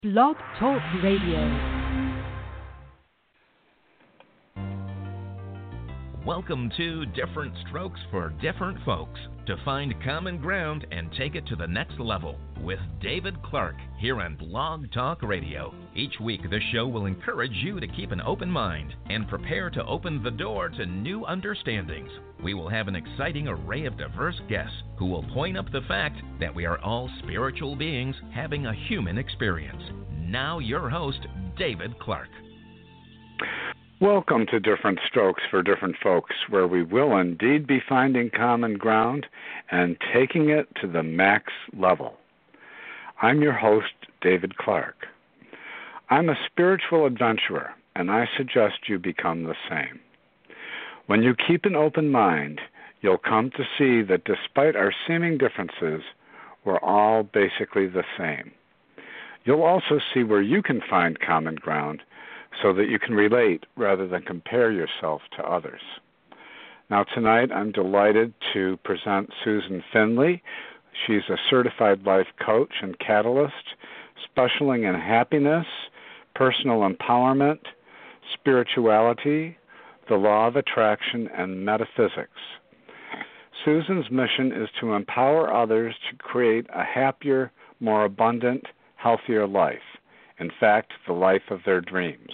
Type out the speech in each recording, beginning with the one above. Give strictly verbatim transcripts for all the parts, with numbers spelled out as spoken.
Blog Talk Radio. Welcome to Different Strokes for Different Folks, to find common ground and take it to the next level with David Clark here on Blog Talk Radio. Each week, this show will encourage you to keep an open mind and prepare to open the door to new understandings. We will have an exciting array of diverse guests who will point up the fact that we are all spiritual beings having a human experience. Now, your host, David Clark. Welcome to Different Strokes for Different Folks, where we will indeed be finding common ground and taking it to the max level. I'm your host, David Clark. I'm a spiritual adventurer, and I suggest you become the same. When you keep an open mind, you'll come to see that despite our seeming differences, we're all basically the same. You'll also see where you can find common ground so that you can relate rather than compare yourself to others. Now tonight I'm delighted to present Susan Finley. She's a certified life coach and catalyst, specializing in happiness, personal empowerment, spirituality, the law of attraction, and metaphysics. Susan's mission is to empower others to create a happier, more abundant, healthier life. In fact, the life of their dreams.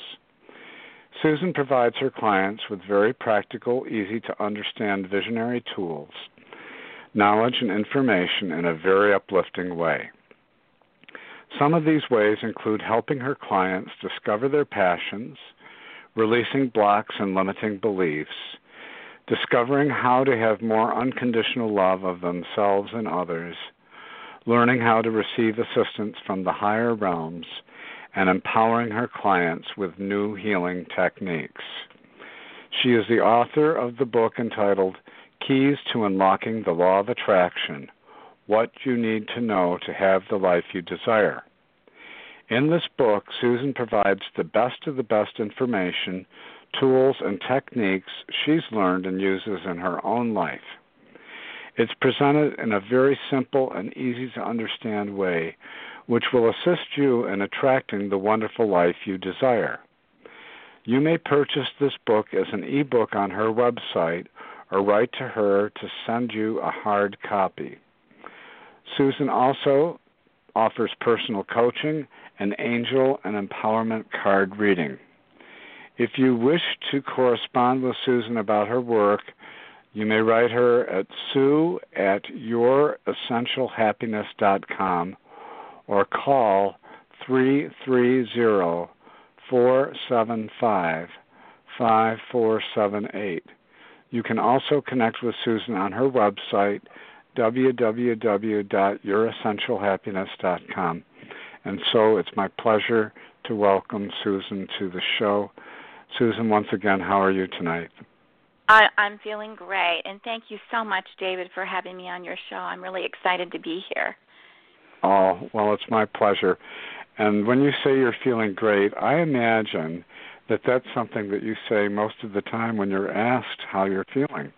Susan provides her clients with very practical, easy-to-understand visionary tools, knowledge and information in a very uplifting way. Some of these ways include helping her clients discover their passions, releasing blocks and limiting beliefs, discovering how to have more unconditional love of themselves and others, learning how to receive assistance from the higher realms, and empowering her clients with new healing techniques. She is the author of the book entitled Keys to Unlocking the Law of Attraction, What You Need to Know to Have the Life You Desire. In this book, Susan provides the best of the best information, tools, and techniques she's learned and uses in her own life. It's presented in a very simple and easy-to-understand way, which will assist you in attracting the wonderful life you desire. You may purchase this book as an e-book on her website or write to her to send you a hard copy. Susan also offers personal coaching and angel and empowerment card reading. If you wish to correspond with Susan about her work, you may write her at sue at your essential happiness dot com or call three three zero, four seven five, five four seven eight. You can also connect with Susan on her website, w w w dot your essential happiness dot com. And so it's my pleasure to welcome Susan to the show. Susan, once again, how are you tonight? I, I'm feeling great, and thank you so much, David, for having me on your show. I'm really excited to be here. Oh, well, it's my pleasure. And when you say you're feeling great, I imagine that that's something that you say most of the time when you're asked how you're feeling.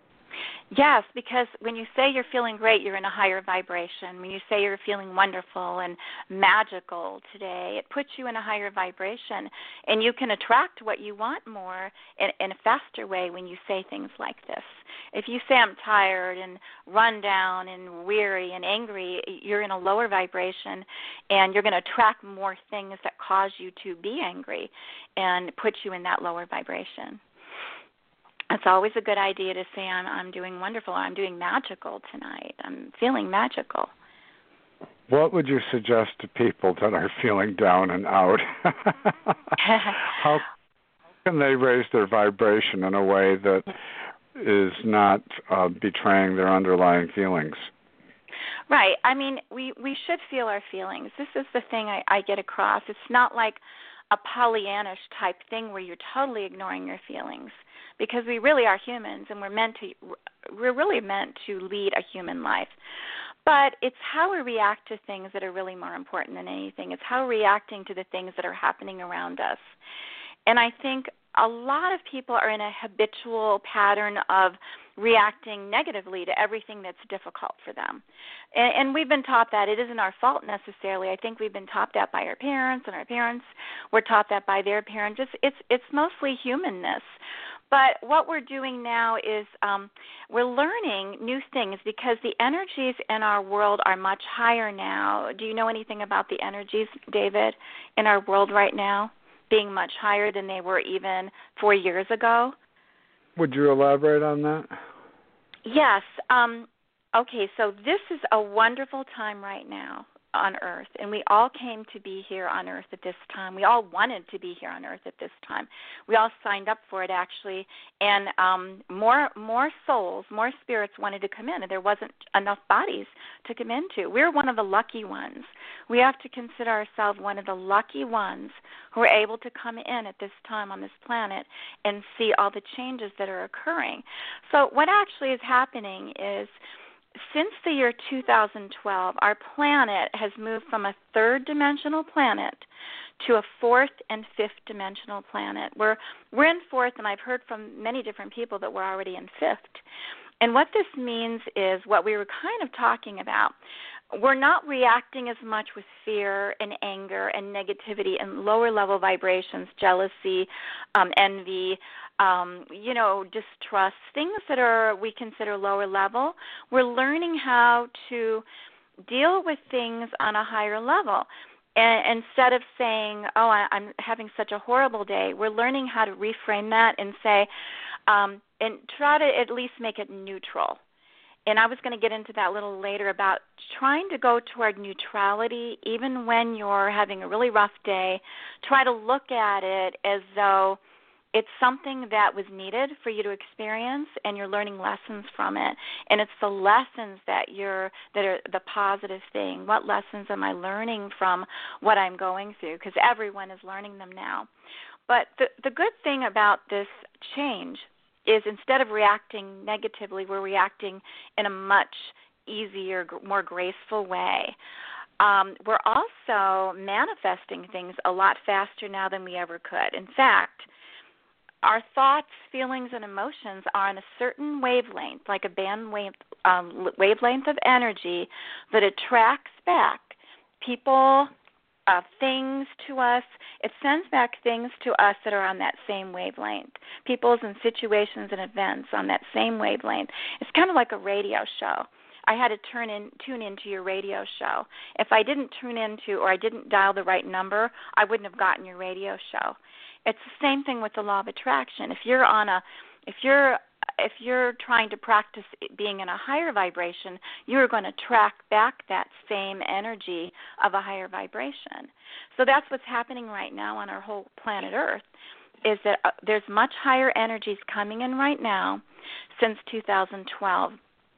Yes, because when you say you're feeling great, you're in a higher vibration. When you say you're feeling wonderful and magical today, it puts you in a higher vibration, and you can attract what you want more in, in a faster way when you say things like this. If you say I'm tired and run down and weary and angry, you're in a lower vibration, and you're going to attract more things that cause you to be angry and put you in that lower vibration. It's always a good idea to say, I'm, I'm doing wonderful, I'm doing magical tonight, I'm feeling magical. What would you suggest to people that are feeling down and out? How can they raise their vibration in a way that is not uh, betraying their underlying feelings? Right. I mean, we, we should feel our feelings. This is the thing I, I get across. It's not like a Pollyannish type thing where you're totally ignoring your feelings, because we really are humans, and we're meant to we're really meant to lead a human life. But it's how we react to things that are really more important than anything. It's how we're reacting to the things that are happening around us. And I think a lot of people are in a habitual pattern of reacting negatively to everything that's difficult for them. And, and we've been taught that. It isn't our fault necessarily. I think we've been taught that by our parents, and our parents were taught that by their parents. It's it's, it's mostly humanness. But what we're doing now is um, we're learning new things because the energies in our world are much higher now. Do you know anything about the energies, David, in our world right now being much higher than they were even four years ago? Would you elaborate on that? Yes. Um, okay, so this is a wonderful time right now on Earth, and we all came to be here on Earth at this time. We all wanted to be here on Earth at this time. We all signed up for it, actually, and um, more more souls, more spirits wanted to come in, and there wasn't enough bodies to come into. We're one of the lucky ones. We have to consider ourselves one of the lucky ones who are able to come in at this time on this planet and see all the changes that are occurring. So what actually is happening is, since the year two thousand twelve, our planet has moved from a third-dimensional planet to a fourth and fifth-dimensional planet. We're, we're in fourth, and I've heard from many different people that we're already in fifth. And what this means is what we were kind of talking about. We're not reacting as much with fear and anger and negativity and lower-level vibrations, jealousy, um, envy, um, you know, distrust, things that are we consider lower level. We're learning how to deal with things on a higher level. And instead of saying, oh, I, I'm having such a horrible day, we're learning how to reframe that and say, um, and try to at least make it neutral. And I was going to get into that a little later about trying to go toward neutrality even when you're having a really rough day. Try to look at it as though it's something that was needed for you to experience, and you're learning lessons from it. And it's the lessons that you're that are the positive thing. What lessons am I learning from what I'm going through? Because everyone is learning them now. But the the good thing about this change is instead of reacting negatively, we're reacting in a much easier, more graceful way. Um, we're also manifesting things a lot faster now than we ever could. In fact, our thoughts, feelings, and emotions are on a certain wavelength, like a band wave, um, wavelength of energy that attracts back people, uh, things to us. It sends back things to us that are on that same wavelength, peoples and situations and events on that same wavelength. It's kind of like a radio show. I had to turn in, tune into your radio show. If I didn't tune into or I didn't dial the right number, I wouldn't have gotten your radio show. It's the same thing with the law of attraction. If you're on a, if you're, if you're trying to practice being in a higher vibration, you're going to track back that same energy of a higher vibration. So that's what's happening right now on our whole planet Earth, is that uh, there's much higher energies coming in right now since two thousand twelve.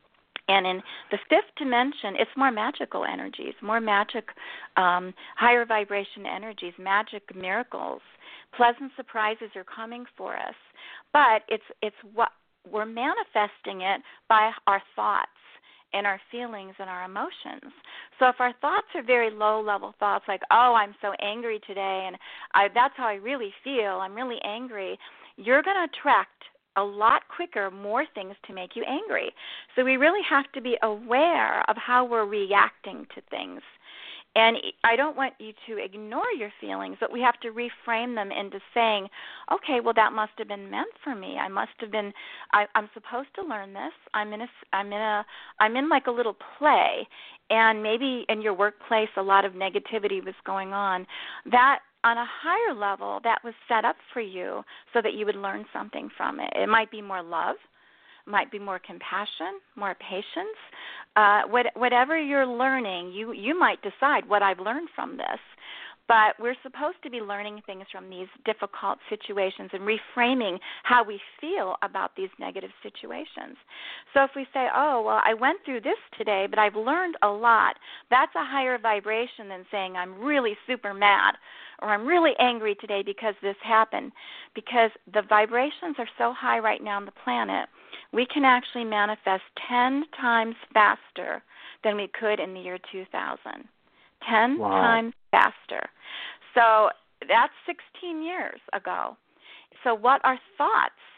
And in the fifth dimension, it's more magical energies, more magic, um, higher vibration energies, magic miracles. Pleasant surprises are coming for us. But it's it's what we're manifesting it by our thoughts and our feelings and our emotions. So if our thoughts are very low-level thoughts like, oh, I'm so angry today, and I, that's how I really feel, I'm really angry, you're going to attract a lot quicker more things to make you angry. So we really have to be aware of how we're reacting to things. And I don't want you to ignore your feelings, but we have to reframe them into saying, okay, well, that must have been meant for me. I must have been, I, I'm supposed to learn this. I'm in a, I'm in a, I'm in like a little play, and maybe in your workplace a lot of negativity was going on. That on a higher level, that was set up for you so that you would learn something from it. It might be more love. Might be more compassion, more patience. Uh, what, whatever you're learning, you, you might decide what I've learned from this. But we're supposed to be learning things from these difficult situations and reframing how we feel about these negative situations. So if we say, oh, well, I went through this today, but I've learned a lot, that's a higher vibration than saying I'm really super mad or I'm really angry today because this happened. Because the vibrations are so high right now on the planet, we can actually manifest ten times faster than we could in the year two thousand. ten wow. times faster. So that's sixteen years ago. So what our thoughts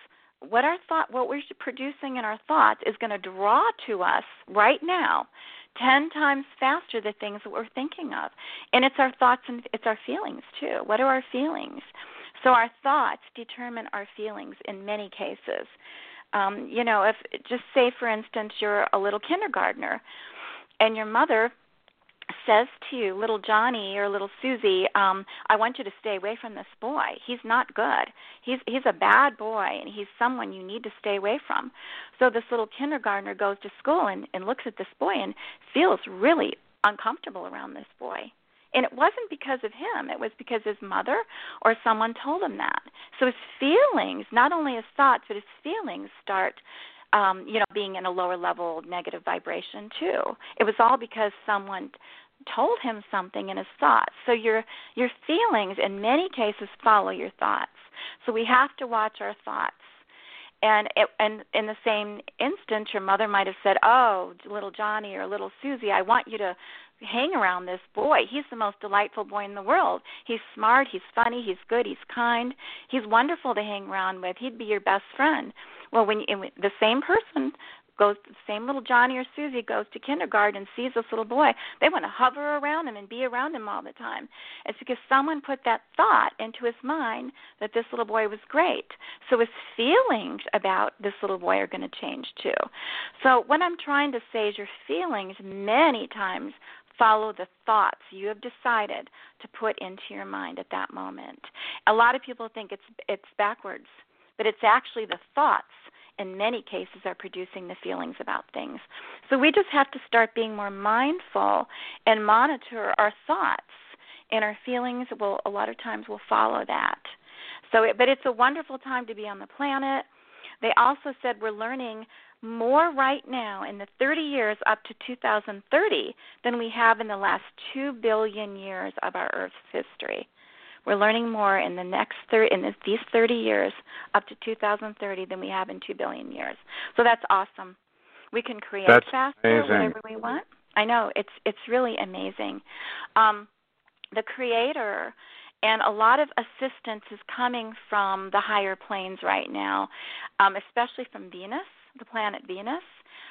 what our thought, what we're producing in our thoughts is going to draw to us right now ten times faster the things that we're thinking of. And it's our thoughts and it's our feelings too. What are our feelings? So our thoughts determine our feelings in many cases. Um, you know, if just say, for instance, you're a little kindergartner and your mother says to you, little Johnny or little Susie, um, I want you to stay away from this boy. He's not good. He's he's a bad boy, and he's someone you need to stay away from. So this little kindergartner goes to school and, and looks at this boy and feels really uncomfortable around this boy. And it wasn't because of him. It was because his mother or someone told him that. So his feelings, not only his thoughts, but his feelings start Um, you know, being in a lower level negative vibration too. It was all because someone told him something in his thoughts. So your your feelings in many cases follow your thoughts. So we have to watch our thoughts. And it, and in the same instant, your mother might have said, "Oh, little Johnny or little Susie, I want you to hang around this boy. He's the most delightful boy in the world. He's smart, he's funny, he's good, he's kind. He's wonderful to hang around with. He'd be your best friend." Well, when you, the same person goes, the same little Johnny or Susie goes to kindergarten and sees this little boy, they want to hover around him and be around him all the time. It's because someone put that thought into his mind that this little boy was great. So his feelings about this little boy are going to change too. So what I'm trying to say is your feelings many times follow the thoughts you have decided to put into your mind at that moment. A lot of people think it's it's backwards, but it's actually the thoughts in many cases are producing the feelings about things. So we just have to start being more mindful and monitor our thoughts, and our feelings will a lot of times will follow that. So, it, but it's a wonderful time to be on the planet. They also said we're learning more right now in the thirty years up to two thousand thirty than we have in the last two billion years of our Earth's history. We're learning more in the next thir- in this, these thirty years up to two thousand thirty than we have in two billion years. So that's awesome. We can create that's faster, amazing. whatever we want. I know, it's it's really amazing. Um, the Creator and a lot of assistance is coming from the higher planes right now, um, especially from Venus, the planet Venus.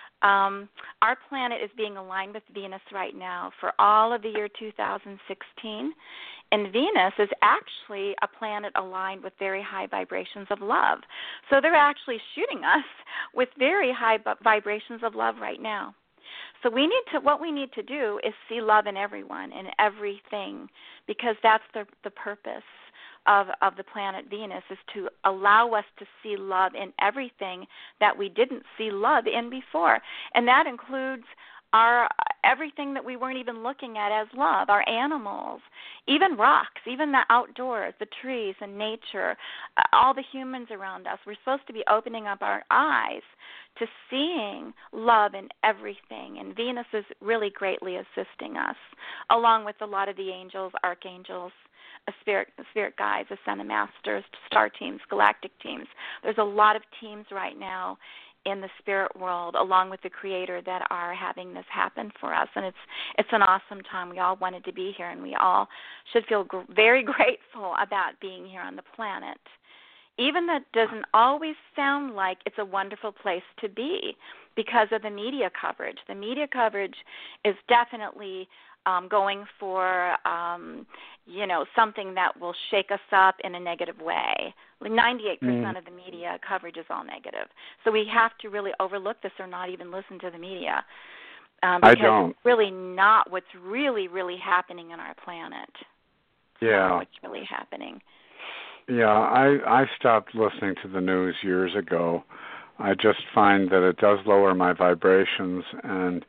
Um, our planet is being aligned with Venus right now for all of the year two thousand sixteen. And Venus is actually a planet aligned with very high vibrations of love. So they're actually shooting us with very high vibrations of love right now. So we need to, what we need to do is see love in everyone and everything, because that's the the purpose of of the planet Venus, is to allow us to see love in everything that we didn't see love in before. And that includes our everything that we weren't even looking at as love, our animals, even rocks, even the outdoors, the trees and nature, uh, all the humans around us. We're supposed to be opening up our eyes to seeing love in everything, and Venus is really greatly assisting us, along with a lot of the angels, archangels, a spirit, spirit guides, ascended masters, star teams, galactic teams. There's a lot of teams right now in the spirit world, along with the Creator, that are having this happen for us, and it's it's an awesome time. We all wanted to be here, and we all should feel gr- very grateful about being here on the planet. Even that doesn't always sound like it's a wonderful place to be because of the media coverage. The media coverage is definitely um, going for, um, you know, something that will shake us up in a negative way. ninety-eight percent mm. of the media coverage is all negative. So we have to really overlook this or not even listen to the media. Um, because I don't. it's really not what's really, really happening on our planet. It's yeah. not what's really happening. Yeah, I, I stopped listening to the news years ago. I just find that it does lower my vibrations, and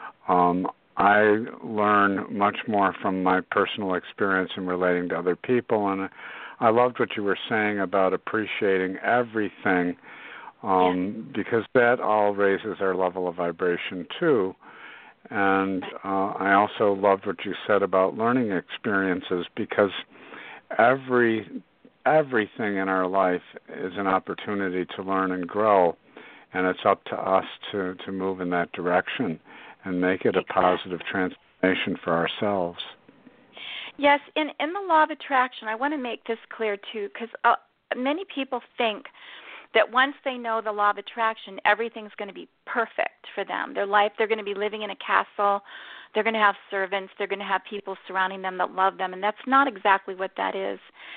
um, I learn much more from my personal experience in relating to other people. And I loved what you were saying about appreciating everything, um, yeah. because that all raises our level of vibration too. And uh, I also loved what you said about learning experiences, because every everything in our life is an opportunity to learn and grow, and it's up to us to, to move in that direction and make it a positive transformation for ourselves. Yes, in, in the law of attraction, I want to make this clear too, because uh, many people think that once they know the law of attraction, everything's going to be perfect for them. Their life, they're going to be living in a castle. They're going to have servants. They're going to have people surrounding them that love them, and that's not exactly what that is.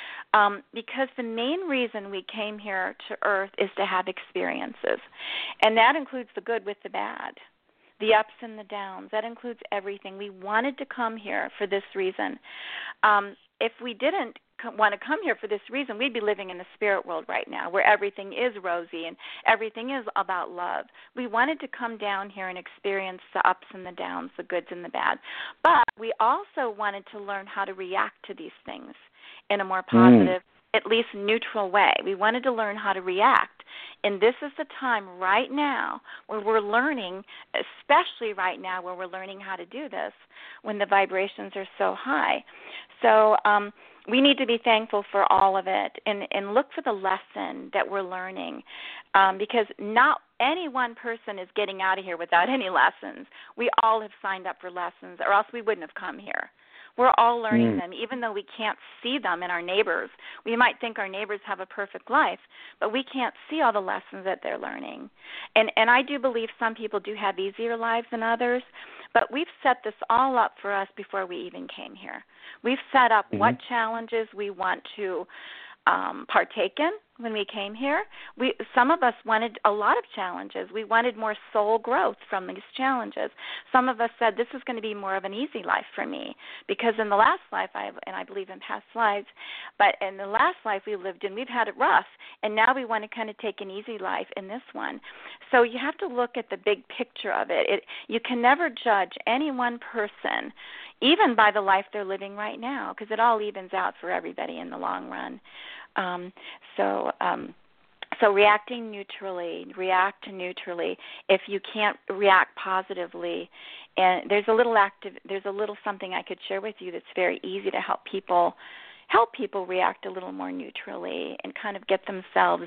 Um, because the main reason we came here to Earth is to have experiences, and that includes the good with the bad, the ups and the downs. That includes everything. We wanted to come here for this reason. Um, if we didn't want to come here for this reason, we'd be living in the spirit world right now where everything is rosy and everything is about love. We wanted to come down here and experience the ups and the downs, the goods and the bad. But we also wanted to learn how to react to these things in a more positive, mm. at least neutral way. We wanted to learn how to react. And this is the time right now where we're learning, especially right now where we're learning how to do this, when the vibrations are so high. So um, we need to be thankful for all of it and, and look for the lesson that we're learning, um, because not any one person is getting out of here without any lessons. We all have signed up for lessons, or else we wouldn't have come here. We're all learning mm. them, even though we can't see them in our neighbors. We might think our neighbors have a perfect life, but we can't see all the lessons that they're learning. And and I do believe some people do have easier lives than others, but we've set this all up for us before we even came here. We've set up mm-hmm. what challenges we want to um, partake in when we came here. We some of us wanted a lot of challenges. We wanted more soul growth from these challenges. Some of us said this is going to be more of an easy life for me, because in the last life, I and I believe in past lives, but in the last life we lived in, we've had it rough, and now we want to kind of take an easy life in this one. So you have to look at the big picture of it. It you can never judge any one person, even by the life they're living right now, because it all evens out for everybody in the long run. Um, so, um, so reacting neutrally, react neutrally. If you can't react positively, and there's a little active, there's a little something I could share with you that's very easy to help people, help people react a little more neutrally and kind of get themselves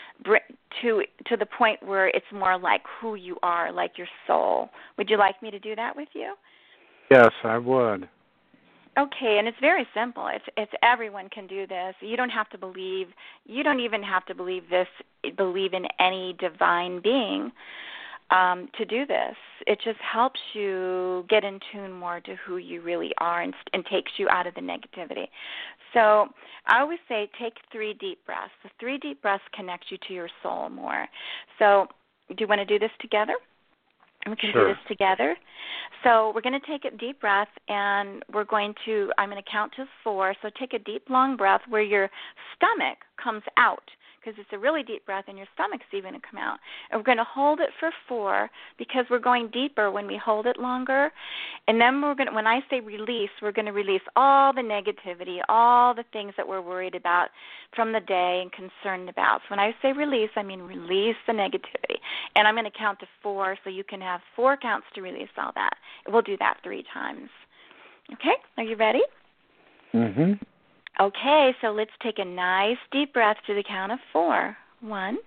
to to the point where it's more like who you are, like your soul. Would you like me to do that with you? Yes, I would. Okay, and it's very simple. It's it's everyone can do this. You don't have to believe. You don't even have to believe this. Believe in any divine being um, to do this. It just helps you get in tune more to who you really are, and, and takes you out of the negativity. So I always say take three deep breaths. The three deep breaths connect you to your soul more. So do you want to do this together? We can sure. do this together. So we're going to take a deep breath, and we're going to, I'm going to count to four. So take a deep, long breath where your stomach comes out, because it's a really deep breath and your stomach's even going to come out. And we're going to hold it for four, because we're going deeper when we hold it longer. And then we're going to, when I say release, we're going to release all the negativity, all the things that we're worried about from the day and concerned about. So when I say release, I mean release the negativity. And I'm going to count to four, so you can have four counts to release all that. We'll do that three times. Okay? Are you ready? Mm-hmm. Okay, so let's take a nice deep breath to the count of four. One,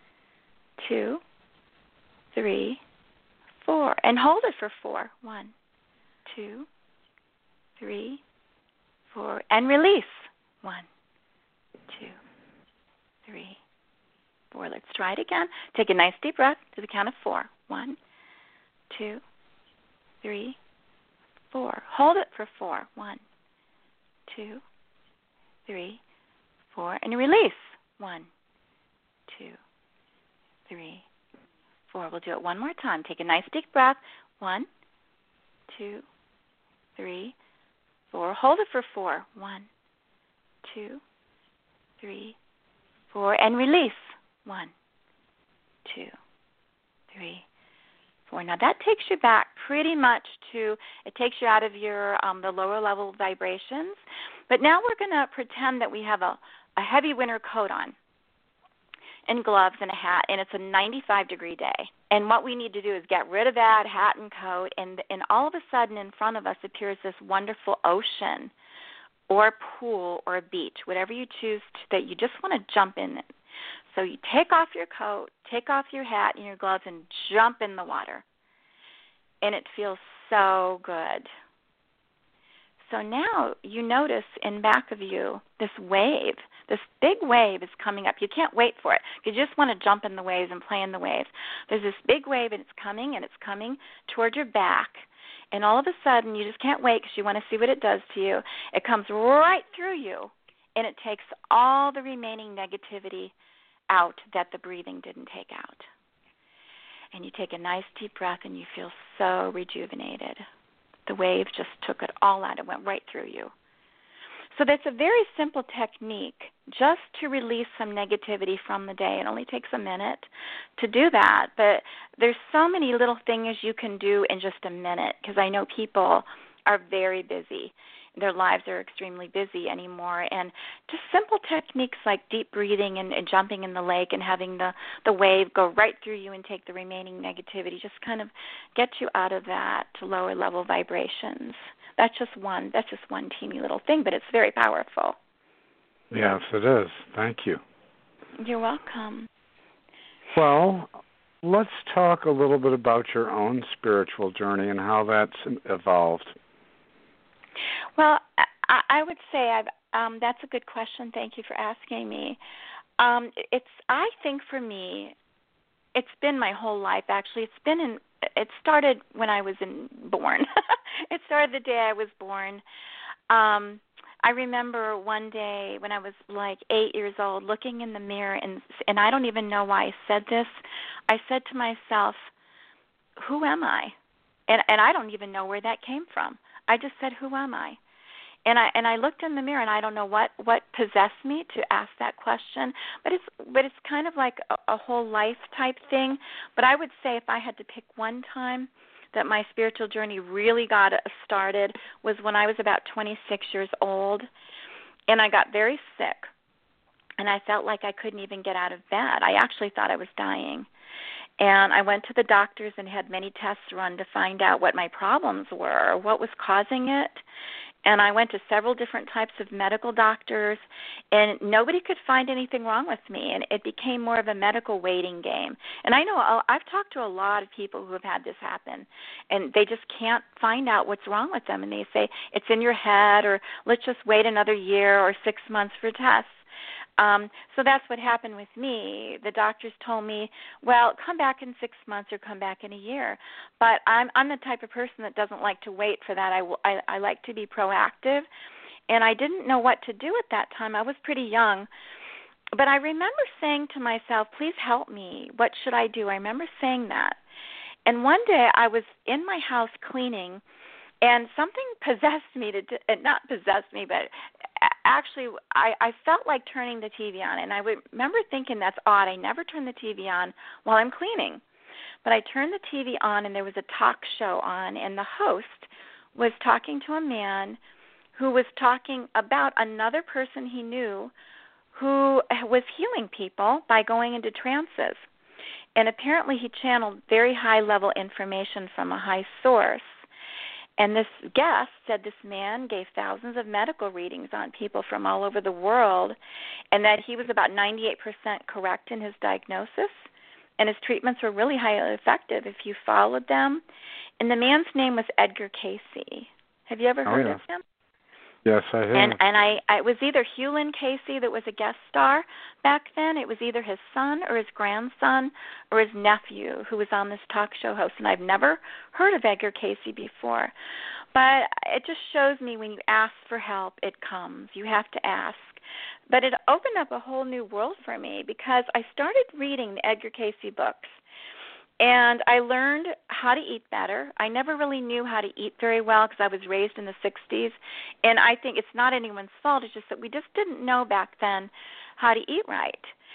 two, three, four. And hold it for four. One, two, three, four. And release. One, two, three, four. Let's try it again. Take a nice deep breath to the count of four. One, two, three, four. Hold it for four. One, two, three, four, and release. One, two, three, four. We'll do it one more time. Take a nice deep breath. One, two, three, four. Hold it for four. One, two, three, four, and release. One, two, three, four. Now that takes you back pretty much to, it takes you out of your um, the lower level vibrations. But now we're going to pretend that we have a, a heavy winter coat on and gloves and a hat, and it's a ninety-five degree day. And what we need to do is get rid of that hat and coat, and, and all of a sudden in front of us appears this wonderful ocean or pool or a beach, whatever you choose to, that you just want to jump in. So you take off your coat, take off your hat and your gloves, and jump in the water. And it feels so good. So now you notice in back of you this wave, this big wave is coming up. You can't wait for it. You just want to jump in the waves and play in the waves. There's this big wave, and it's coming, and it's coming toward your back. And all of a sudden, you just can't wait because you want to see what it does to you. It comes right through you, and it takes all the remaining negativity out that the breathing didn't take out. And you take a nice deep breath, and you feel so rejuvenated. The wave just took it all out. It went right through you. So that's a very simple technique just to release some negativity from the day. It only takes a minute to do that. But there's so many little things you can do in just a minute, because I know people are very busy. Their lives are extremely busy anymore. And just simple techniques like deep breathing and, and jumping in the lake and having the, the wave go right through you and take the remaining negativity just kind of get you out of that to lower level vibrations. That's just one. That's just one teeny little thing, but it's very powerful. Yes, it is. Thank you. You're welcome. Well, let's talk a little bit about your own spiritual journey and how that's evolved. Well, I, I would say I've, um, that's a good question. Thank you for asking me. Um, it's I think for me, it's been my whole life. Actually, it's been in. It started when I was in, born. It started the day I was born. Um, I remember one day when I was like eight years old, looking in the mirror, and and I don't even know why I said this. I said to myself, "Who am I?" And and I don't even know where that came from. I just said, "Who am I?" And I and I looked in the mirror, and I don't know what, what possessed me to ask that question. But it's but it's kind of like a, a whole life type thing. But I would say if I had to pick one time that my spiritual journey really got started was when I was about twenty-six years old, and I got very sick, and I felt like I couldn't even get out of bed. I actually thought I was dying. And I went to the doctors and had many tests run to find out what my problems were, what was causing it. And I went to several different types of medical doctors, and nobody could find anything wrong with me. And it became more of a medical waiting game. And I know I've talked to a lot of people who have had this happen, and they just can't find out what's wrong with them. And they say, it's in your head, or let's just wait another year or six months for tests. Um, so that's what happened with me. The doctors told me, well, come back in six months or come back in a year. But I'm I'm the type of person that doesn't like to wait for that. I, I, I like to be proactive. And I didn't know what to do at that time. I was pretty young. But I remember saying to myself, please help me. What should I do? I remember saying that. And one day I was in my house cleaning, and something possessed me to, not possessed me, but actually I, I felt like turning the T V on. And I would remember thinking, that's odd. I never turn the T V on while I'm cleaning. But I turned the T V on, and there was a talk show on, and the host was talking to a man who was talking about another person he knew who was healing people by going into trances. And apparently he channeled very high-level information from a high source. And this guest said this man gave thousands of medical readings on people from all over the world, and that he was about ninety-eight percent correct in his diagnosis, and his treatments were really highly effective if you followed them. And the man's name was Edgar Cayce. Have you ever heard oh, yeah. of him? Yes, I have. And and I, I it was either Hewlin Cayce that was a guest star back then. It was either his son or his grandson or his nephew who was on this talk show host. And I've never heard of Edgar Cayce before. But it just shows me when you ask for help, it comes. You have to ask. But it opened up a whole new world for me because I started reading the Edgar Cayce books. And I learned how to eat better. I never really knew how to eat very well because I was raised in the sixties. And I think it's not anyone's fault. It's just that we just didn't know back then how to eat right.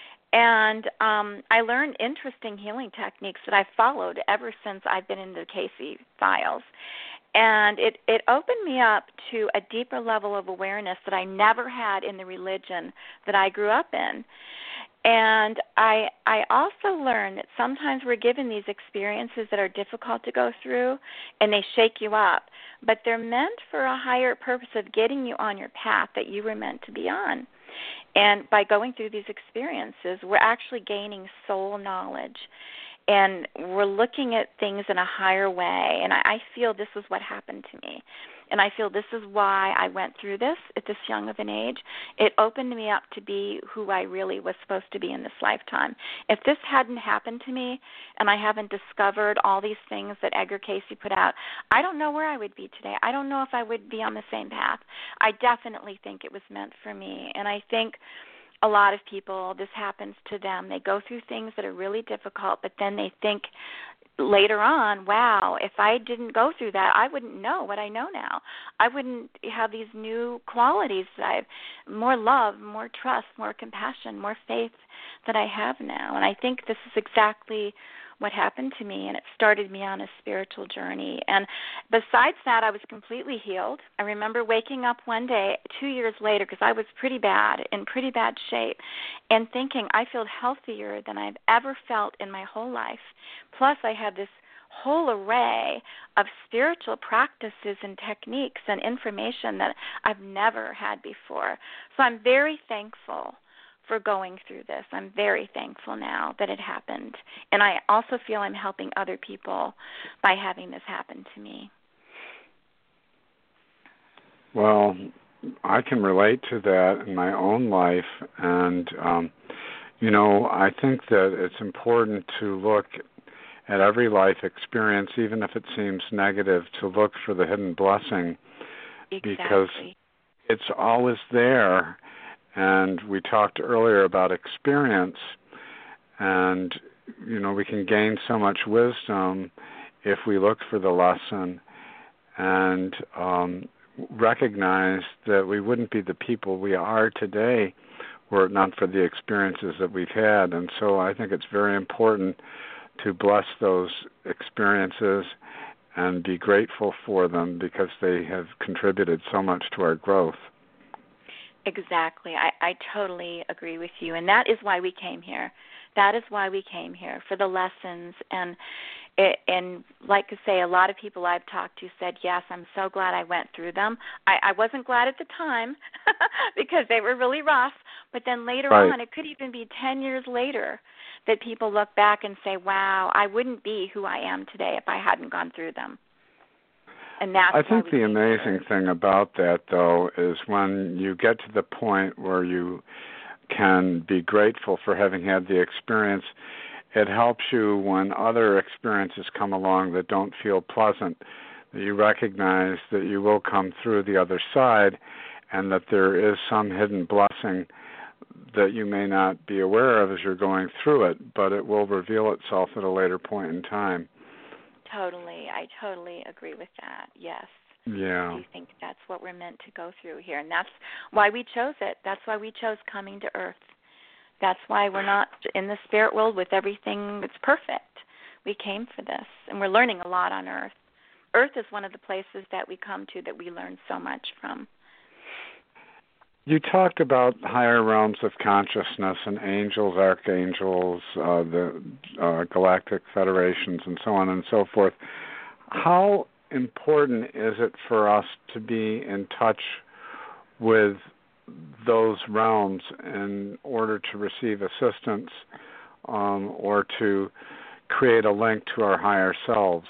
And um, I learned interesting healing techniques that I've followed ever since I've been in the Cayce files. And it, it opened me up to a deeper level of awareness that I never had in the religion that I grew up in. And I I also learned that sometimes we're given these experiences that are difficult to go through, and they shake you up. But they're meant for a higher purpose of getting you on your path that you were meant to be on. And by going through these experiences, we're actually gaining soul knowledge. and we're looking at things in a higher way. And I, I feel this is what happened to me. And I feel this is why I went through this at this young of an age. It opened me up to be who I really was supposed to be in this lifetime. If this hadn't happened to me and I haven't discovered all these things that Edgar Cayce put out, I don't know where I would be today. I don't know if I would be on the same path. I definitely think it was meant for me. And I think a lot of people, this happens to them. They go through things that are really difficult, but then they think later on, wow, if I didn't go through that, I wouldn't know what I know now. I wouldn't have these new qualities that I have, more love, more trust, more compassion, more faith that I have now. And I think this is exactly what happened to me, and it started me on a spiritual journey. And besides that, I was completely healed. I remember waking up one day, two years later, because I was pretty bad, in pretty bad shape, and thinking I feel healthier than I've ever felt in my whole life. Plus, I had this whole array of spiritual practices and techniques and information that I've never had before. So I'm very thankful for going through this. I'm very thankful now that it happened. And I also feel I'm helping other people by having this happen to me. Well, I can relate to that in my own life. And, um, you know, I think that it's important to look at every life experience, even if it seems negative, to look for the hidden blessing. Exactly. Because it's always there. And we talked earlier about experience, and, you know, we can gain so much wisdom if we look for the lesson and um, recognize that we wouldn't be the people we are today were it not for the experiences that we've had. And so I think it's very important to bless those experiences and be grateful for them because they have contributed so much to our growth. Exactly. I, I totally agree with you. And that is why we came here. That is why we came here, for the lessons. And, it, and like I say, a lot of people I've talked to said, yes, I'm so glad I went through them. I, I wasn't glad at the time because they were really rough. But then later right. on, it could even be ten years later that people look back and say, wow, I wouldn't be who I am today if I hadn't gone through them. And that's I think the amazing there. thing about that, though, is when you get to the point where you can be grateful for having had the experience, it helps you when other experiences come along that don't feel pleasant, that you recognize that you will come through the other side and that there is some hidden blessing that you may not be aware of as you're going through it, but it will reveal itself at a later point in time. Totally. I totally agree with that. Yes. Yeah. I do think that's what we're meant to go through here. And that's why we chose it. That's why we chose coming to Earth. That's why we're not in the spirit world with everything that's perfect. We came for this. And we're learning a lot on Earth. Earth is one of the places that we come to that we learn so much from. You talked about higher realms of consciousness and angels, archangels, uh, the uh, galactic federations, and so on and so forth. How important is it for us to be in touch with those realms in order to receive assistance um, or to create a link to our higher selves?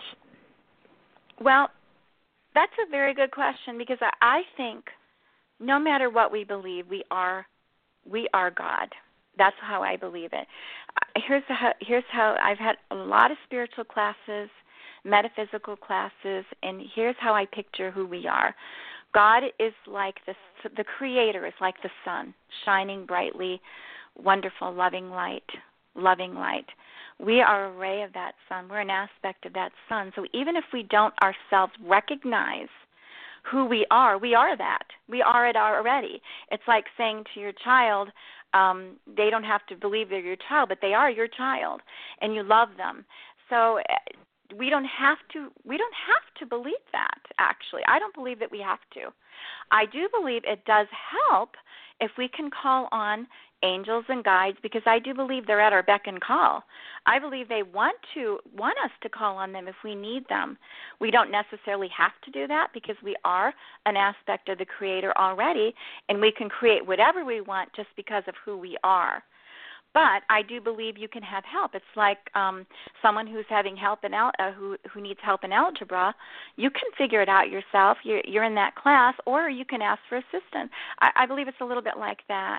Well, that's a very good question because I, I think no matter what we believe, we are we are God. That's how I believe it. Here's how, here's how I've had a lot of spiritual classes, metaphysical classes, and here's how I picture who we are. God is like the the Creator is like the sun, shining brightly, wonderful, loving light, loving light. We are a ray of that sun. We're an aspect of that sun. So even if we don't ourselves recognize who we are, we are that. We are it already. It's like saying to your child, um, they don't have to believe they're your child, but they are your child, and you love them. So we don't have to. We don't have to believe that. Actually, I don't believe that we have to. I do believe it does help if we can call on angels and guides, because I do believe they're at our beck and call. I believe they want to want us to call on them if we need them. We don't necessarily have to do that because we are an aspect of the Creator already, and we can create whatever we want just because of who we are. but I do believe you can have help. It's like um, someone who's having help in al- uh, who who needs help in algebra. You can figure it out yourself. You're, you're in that class, or you can ask for assistance. I, I believe it's a little bit like that.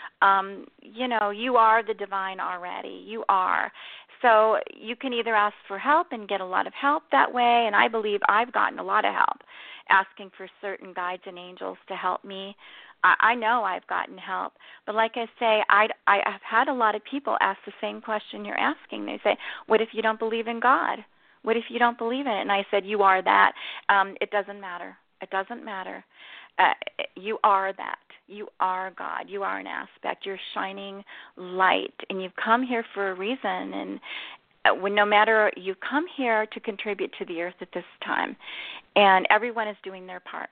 Um, you know, you are the divine already. You are. So you can either ask for help and get a lot of help that way, and I believe I've gotten a lot of help asking for certain guides and angels to help me. I, I know I've gotten help. But like I say, I, I, I've had a lot of people ask the same question you're asking. They say, what if you don't believe in God? What if you don't believe in it? And I said, you are that. Um, it doesn't matter. It doesn't matter. Uh, you are that. You are God. You are an aspect. You're shining light, and you've come here for a reason. And when no matter, you come here to contribute to the earth at this time, and everyone is doing their part.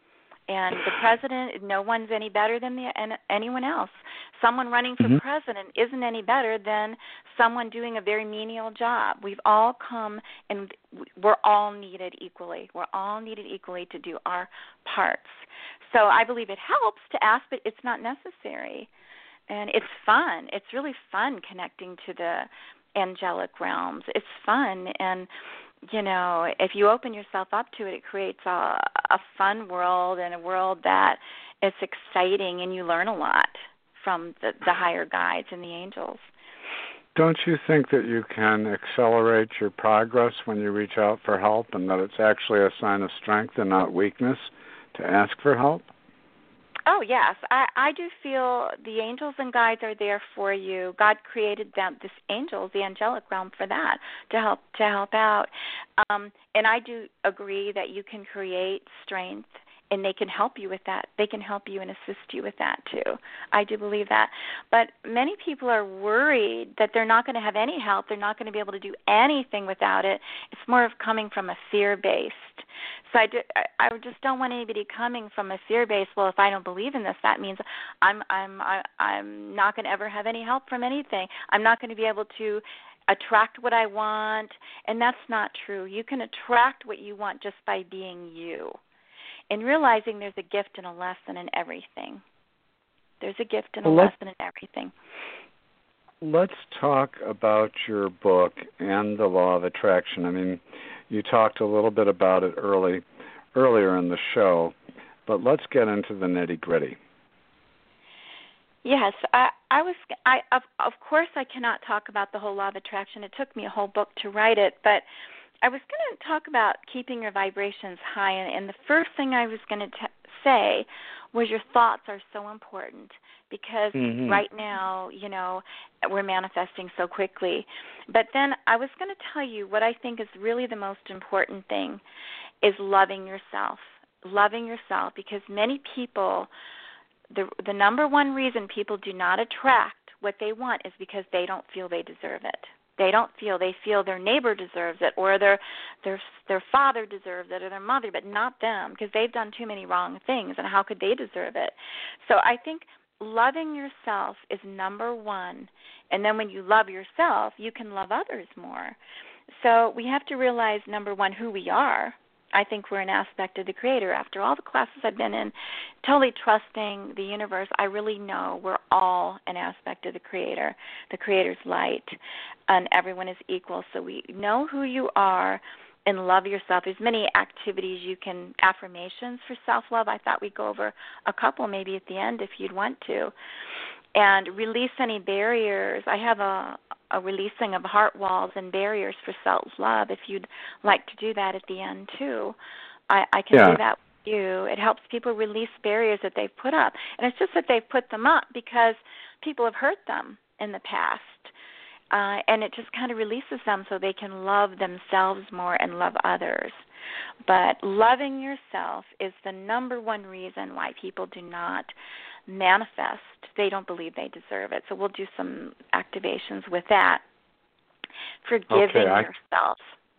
And the president, no one's any better than the, anyone else. Someone running for mm-hmm. president isn't any better than someone doing a very menial job. We've all come, and we're all needed equally. We're all needed equally to do our parts. So I believe it helps to ask, but it's not necessary. And it's fun. It's really fun connecting to the angelic realms. It's fun, and you know, if you open yourself up to it, it creates a, a fun world and a world that is exciting, and you learn a lot from the, the higher guides and the angels. Don't you think that you can accelerate your progress when you reach out for help, and that it's actually a sign of strength and not weakness to ask for help? Oh, yes. I, I do feel the angels and guides are there for you. God created them, this angels, the angelic realm, for that, to help to help out. Um, and I do agree that you can create strength, and they can help you with that. They can help you and assist you with that, too. I do believe that. But many people are worried that they're not going to have any help. They're not going to be able to do anything without it. It's more of coming from a fear-based. So I, do, I, I just don't want anybody coming from a fear-based, well, if I don't believe in this, that means I'm, I'm, I, I'm not going to ever have any help from anything. I'm not going to be able to attract what I want, and that's not true. You can attract what you want just by being you. And realizing there's a gift and a lesson in everything. There's a gift and a well, lesson in everything. Let's talk about your book and the law of attraction. I mean, you talked a little bit about it early, earlier in the show, but let's get into the nitty-gritty. Yes, I, I was. I of, of course I cannot talk about the whole law of attraction. It took me a whole book to write it, but I was going to talk about keeping your vibrations high, and, and the first thing I was going to t- say was your thoughts are so important, because mm-hmm. right now, you know, we're manifesting so quickly. But then I was going to tell you what I think is really the most important thing is loving yourself. Loving yourself, because many people, the the number one reason people do not attract what they want is because they don't feel they deserve it. They don't feel, they feel their neighbor deserves it, or their their their father deserves it, or their mother, but not them, because they've done too many wrong things, and how could they deserve it? So I think loving yourself is number one, and then when you love yourself, you can love others more. So we have to realize, number one, who we are. I think we're an aspect of the Creator. After all the classes I've been in, totally trusting the universe, I really know we're all an aspect of the Creator, the Creator's light, and everyone is equal. So we know who you are and love yourself. There's many activities you can, affirmations for self-love. I thought we'd go over a couple maybe at the end if you'd want to. And release any barriers. I have a, a releasing of heart walls and barriers for self-love. If you'd like to do that at the end, too, I, I can yeah. do that with you. It helps people release barriers that they've put up. And it's just that they've put them up because people have hurt them in the past. Uh, and it just kind of releases them so they can love themselves more and love others. But loving yourself is the number one reason why people do not manifest. They don't believe they deserve it. So we'll do some activations with that. Forgiving okay, I, yourself.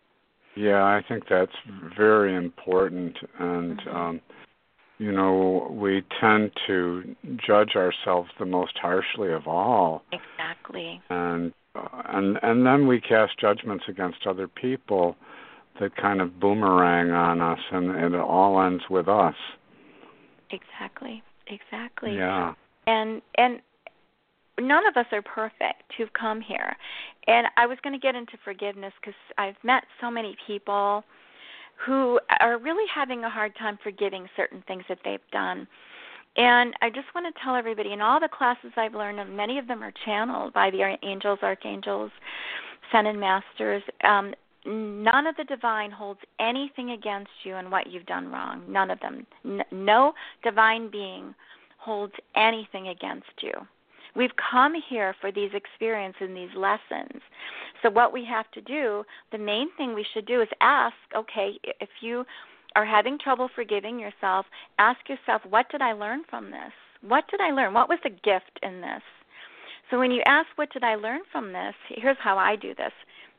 Yeah, I think that's very important. And, mm-hmm. um, you know, we tend to judge ourselves the most harshly of all. Exactly. And uh, and and then we cast judgments against other people that kind of boomerang on us, and, and it all ends with us. Exactly. Exactly. Yeah. And and none of us are perfect who've come here. And I was going to get into forgiveness because I've met so many people who are really having a hard time forgiving certain things that they've done. And I just want to tell everybody, in all the classes I've learned, and many of them are channeled by the angels, archangels, ascended masters, um, none of the divine holds anything against you in what you've done wrong. None of them. No divine being holds anything against you. We've come here for these experiences and these lessons. So what we have to do, the main thing we should do is ask, okay, if you are having trouble forgiving yourself, ask yourself, what did I learn from this? What did I learn? What was the gift in this? So when you ask, what did I learn from this, here's how I do this.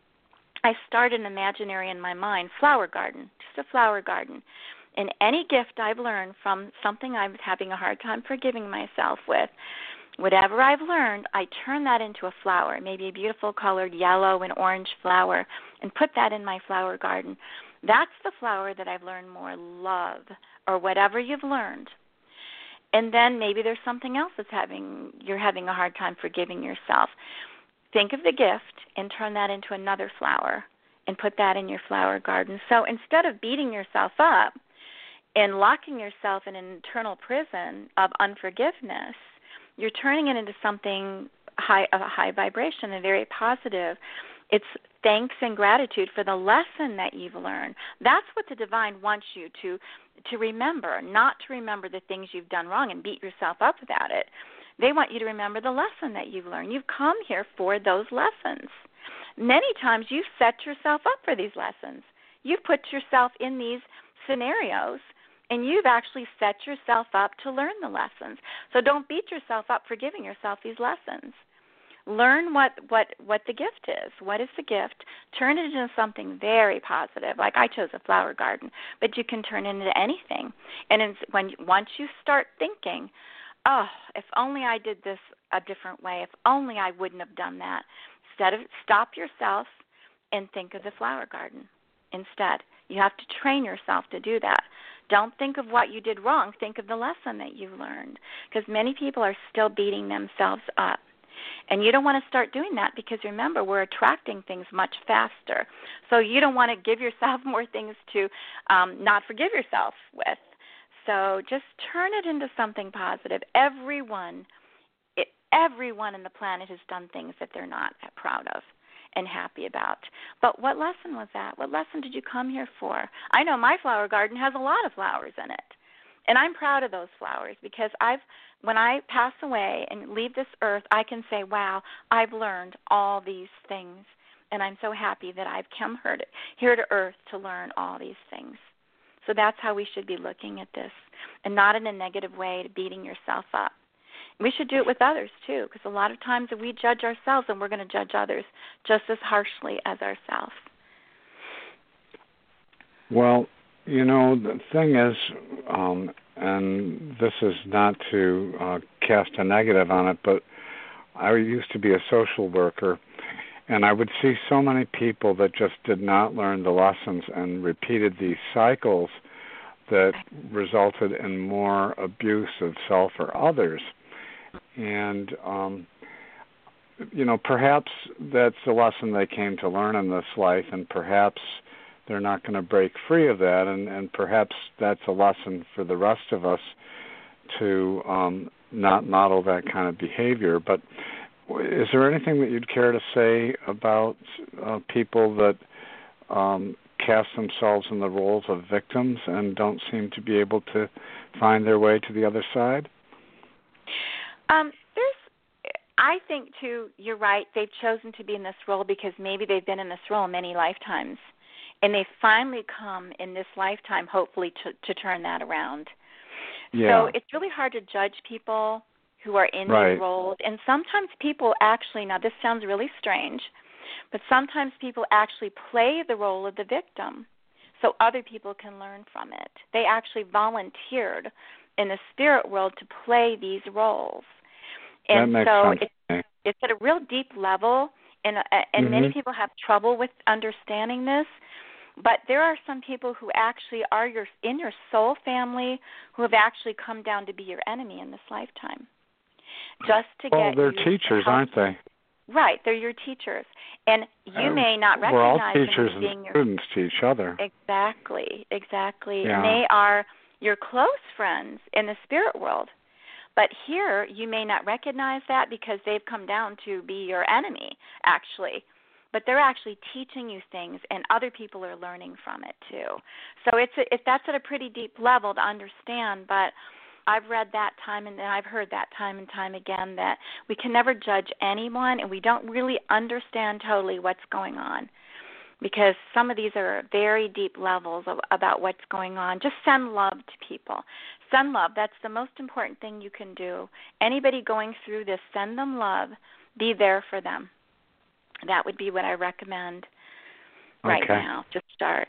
I start an imaginary in my mind, flower garden, just a flower garden. And any gift I've learned from something I'm having a hard time forgiving myself with, whatever I've learned, I turn that into a flower, maybe a beautiful colored yellow and orange flower, and put that in my flower garden. That's the flower that I've learned more love, or whatever you've learned. And then maybe there's something else that's having you're having a hard time forgiving yourself. Think of the gift and turn that into another flower and put that in your flower garden. So instead of beating yourself up and locking yourself in an internal prison of unforgiveness, you're turning it into something high, a high vibration and very positive. It's thanks and gratitude for the lesson that you've learned. That's what the divine wants you to to remember, not to remember the things you've done wrong and beat yourself up about it. They want you to remember the lesson that you've learned. You've come here for those lessons. Many times you've set yourself up for these lessons. You've put yourself in these scenarios, and you've actually set yourself up to learn the lessons. So don't beat yourself up for giving yourself these lessons. Learn what, what, what the gift is. What is the gift? Turn it into something very positive. Like I chose a flower garden, but you can turn it into anything. And it's when once you start thinking, oh, if only I did this a different way, if only I wouldn't have done that, instead of stop yourself and think of the flower garden instead. You have to train yourself to do that. Don't think of what you did wrong. Think of the lesson that you learned, because many people are still beating themselves up. And you don't want to start doing that because, remember, we're attracting things much faster. So you don't want to give yourself more things to um, not forgive yourself with. So just turn it into something positive. Everyone, it, everyone on the planet has done things that they're not proud of and happy about. But what lesson was that? What lesson did you come here for? I know my flower garden has a lot of flowers in it. And I'm proud of those flowers because I've, when I pass away and leave this earth, I can say, wow, I've learned all these things. And I'm so happy that I've come here to earth to learn all these things. So that's how we should be looking at this, and not in a negative way to beating yourself up. We should do it with others, too, because a lot of times we judge ourselves and we're going to judge others just as harshly as ourselves. Well, you know, the thing is, um, and this is not to uh, cast a negative on it, but I used to be a social worker, and I would see so many people that just did not learn the lessons and repeated these cycles that resulted in more abuse of self or others. And, um, you know, perhaps that's the lesson they came to learn in this life, and perhaps they're not going to break free of that, and, and perhaps that's a lesson for the rest of us to um, not model that kind of behavior. But is there anything that you'd care to say about uh, people that um, cast themselves in the roles of victims and don't seem to be able to find their way to the other side? Um, there's, I think, too, you're right. They've chosen to be in this role because maybe they've been in this role many lifetimes. And they finally come in this lifetime, hopefully, to, to turn that around. Yeah. So it's really hard to judge people who are in right. these roles. And sometimes people actually, now this sounds really strange, but sometimes people actually play the role of the victim so other people can learn from it. They actually volunteered in the spirit world to play these roles. And that makes so sense. it's, it's at a real deep level, and, uh, and mm-hmm. many people have trouble with understanding this. But there are some people who actually are your in your soul family who have actually come down to be your enemy in this lifetime. just to well, get they're you teachers, to help. aren't they? Right, they're your teachers. And you Uh, may not We're all recognize teachers them as and being your students to each other. Exactly, exactly. Yeah. And they are your close friends in the spirit world. But here, you may not recognize that because they've come down to be your enemy, actually. But they're actually teaching you things, and other people are learning from it too. So it's a, it, that's at a pretty deep level to understand. But I've read that time, and I've heard that time and time again that we can never judge anyone, and we don't really understand totally what's going on. Because some of these are very deep levels of, about what's going on. Just send love to people. Send love. That's the most important thing you can do. Anybody going through this, send them love. Be there for them. That would be what I recommend right Okay. now to start.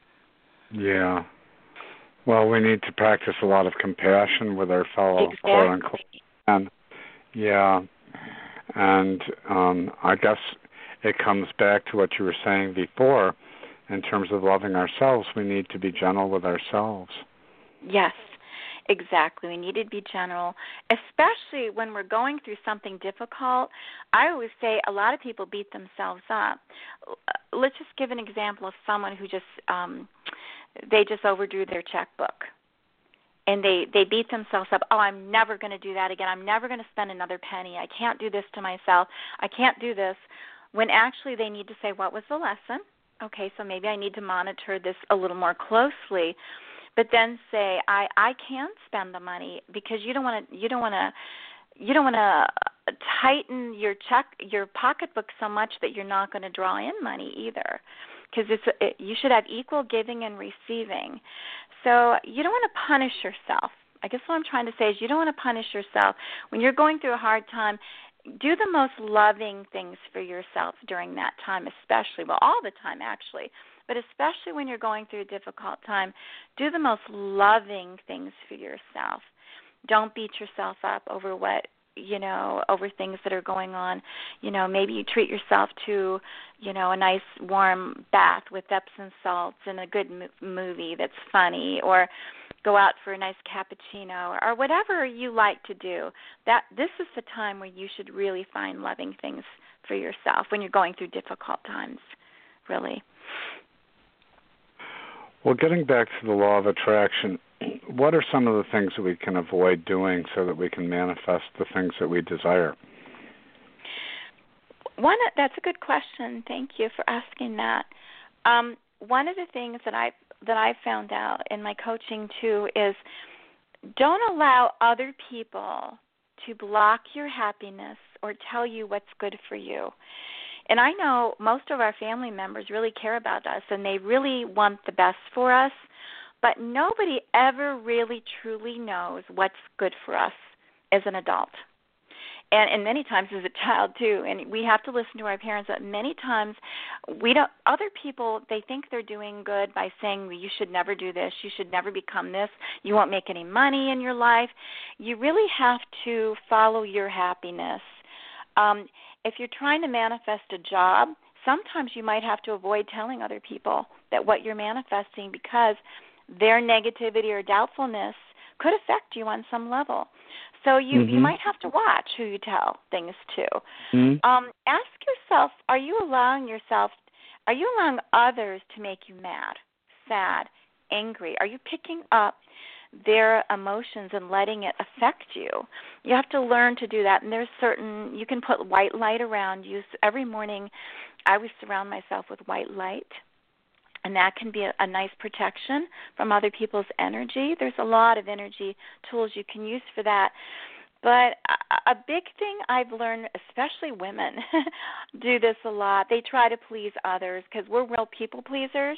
Yeah. Well, we need to practice a lot of compassion with our fellow Exactly. quote-unquote men. Yeah. And um, I guess it comes back to what you were saying before. In terms of loving ourselves, we need to be gentle with ourselves. Yes, exactly. We need to be gentle, especially when we're going through something difficult. I always say a lot of people beat themselves up. Let's just give an example of someone who just um, they just overdrew their checkbook. And they, they beat themselves up. Oh, I'm never going to do that again. I'm never going to spend another penny. I can't do this to myself. I can't do this. When actually they need to say, what was the lesson? Okay, so maybe I need to monitor this a little more closely. But then say, I, I can spend the money because you don't want to you don't want to you don't want to tighten your check your pocketbook so much that you're not going to draw in money either. Because it's it, you should have equal giving and receiving. So you don't want to punish yourself. I guess what I'm trying to say is you don't want to punish yourself. When you're going through a hard time, do the most loving things for yourself during that time, especially, well, all the time actually, but especially when you're going through a difficult time, do the most loving things for yourself. Don't beat yourself up over what, you know, over things that are going on. You know, maybe you treat yourself to, you know, a nice warm bath with Epsom salts and a good mo- movie that's funny, or go out for a nice cappuccino, or, or whatever you like to do. That this is the time where you should really find loving things for yourself when you're going through difficult times, really. Well, getting back to the law of attraction, what are some of the things that we can avoid doing so that we can manifest the things that we desire? One, that's a good question. Thank you for asking that. Um, one of the things that I that I found out in my coaching too is don't allow other people to block your happiness or tell you what's good for you. And I know most of our family members really care about us and they really want the best for us, but nobody ever really truly knows what's good for us as an adult. And, and many times as a child too, and we have to listen to our parents. But many times, we don't. Other people, they think they're doing good by saying, well, you should never do this, you should never become this, you won't make any money in your life. You really have to follow your happiness. Um, if you're trying to manifest a job, sometimes you might have to avoid telling other people that what you're manifesting because their negativity or doubtfulness could affect you on some level. So you, mm-hmm. you might have to watch who you tell things to. Mm-hmm. Um, ask yourself, are you allowing yourself, are you allowing others to make you mad, sad, angry? Are you picking up their emotions and letting it affect you? You have to learn to do that. And there's certain, you can put white light around you. Every morning I always surround myself with white light. And that can be a, a nice protection from other people's energy. There's a lot of energy tools you can use for that. But a, a big thing I've learned, especially women, do this a lot. They try to please others because we're real people pleasers.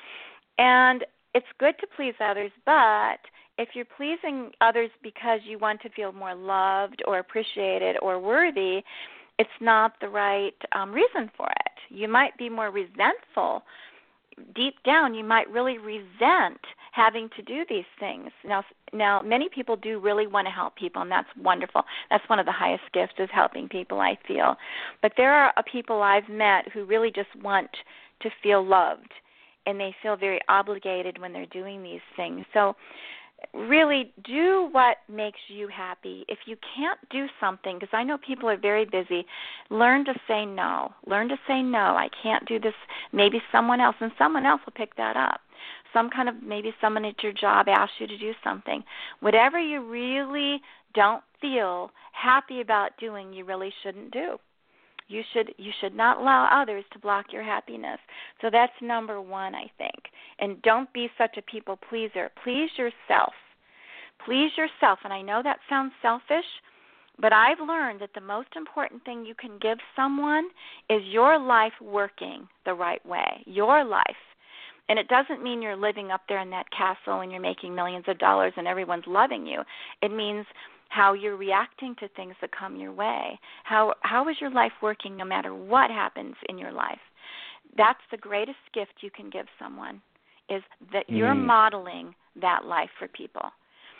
And it's good to please others, but if you're pleasing others because you want to feel more loved or appreciated or worthy, it's not the right um, reason for it. You might be more resentful. Deep down, you might really resent having to do these things. Now, now, many people do really want to help people, and that's wonderful. That's one of the highest gifts is helping people, I feel. But there are people I've met who really just want to feel loved, and they feel very obligated when they're doing these things. So really do what makes you happy. If you can't do something, because I know people are very busy, learn to say no. Learn to say no. I can't do this. Maybe someone else, and someone else will pick that up. Some kind of, maybe someone at your job asks you to do something. Whatever you really don't feel happy about doing, you really shouldn't do. You should you should not allow others to block your happiness. So that's number one, I think. And don't be such a people pleaser. Please yourself. Please yourself. And I know that sounds selfish, but I've learned that the most important thing you can give someone is your life working the right way, your life. And it doesn't mean you're living up there in that castle and you're making millions of dollars and everyone's loving you. It means how you're reacting to things that come your way. How how is your life working no matter what happens in your life? That's the greatest gift you can give someone, is that you're mm. modeling that life for people.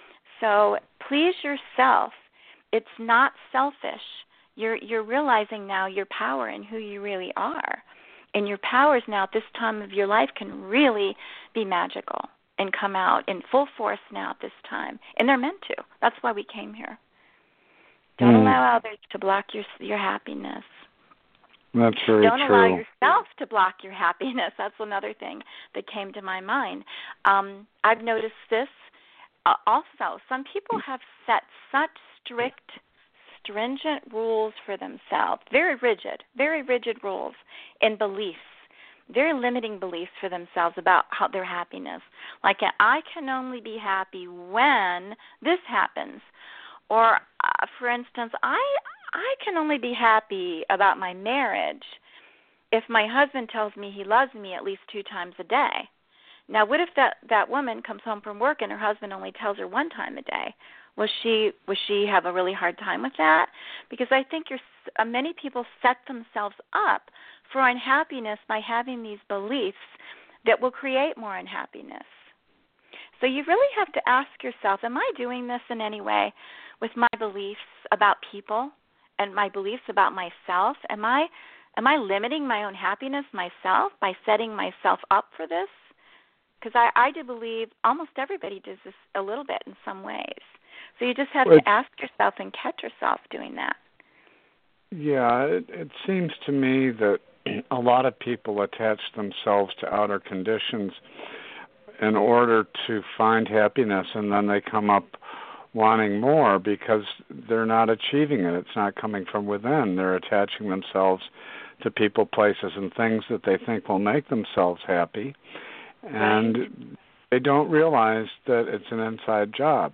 So please yourself. It's not selfish. You're you're realizing now your power and who you really are. And your powers now at this time of your life can really be magical and come out in full force now at this time. And they're meant to. That's why we came here. Don't mm. allow others to block your your happiness. That's very Don't true. allow yourself to block your happiness. That's another thing that came to my mind. Um, I've noticed this uh, also. Some people have set such strict, stringent rules for themselves, very rigid, very rigid rules and beliefs. Very limiting beliefs for themselves about how their happiness. Like, I can only be happy when this happens. Or, uh, for instance, I I can only be happy about my marriage if my husband tells me he loves me at least two times a day. Now, what if that, that woman comes home from work and her husband only tells her one time a day? Will she will she have a really hard time with that? Because I think you're, uh, many people set themselves up for unhappiness by having these beliefs that will create more unhappiness. So you really have to ask yourself, am I doing this in any way with my beliefs about people and my beliefs about myself? Am I am I limiting my own happiness myself by setting myself up for this? Because I, I do believe almost everybody does this a little bit in some ways. So you just have well, to ask yourself and catch yourself doing that. Yeah, it, it seems to me that a lot of people attach themselves to outer conditions in order to find happiness, and then they come up wanting more because they're not achieving it. It's not coming from within. They're attaching themselves to people, places, and things that they think will make themselves happy, and right. they don't realize that it's an inside job.